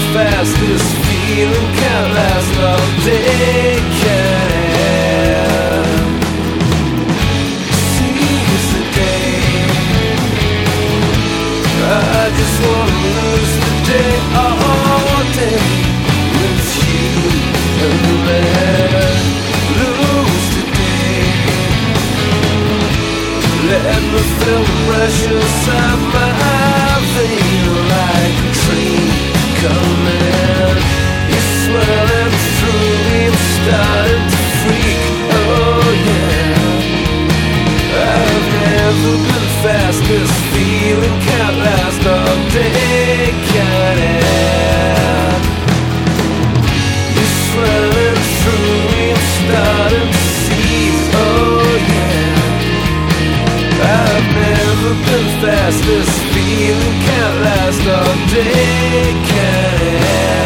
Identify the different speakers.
Speaker 1: fast. This feeling can't last all day, can it? Seize the day. I just wanna lose the day, all day, with you and me. Lose the day. Let me feel the pressure inside my vein, like a train coming. You're swelling through me, I'm starting to freak. Oh yeah, I've never been fast. This feeling can't last all day, can it? You're swelling through me, I'm starting to seize. Oh yeah, I've never been fast. This feeling can't last all day, can it?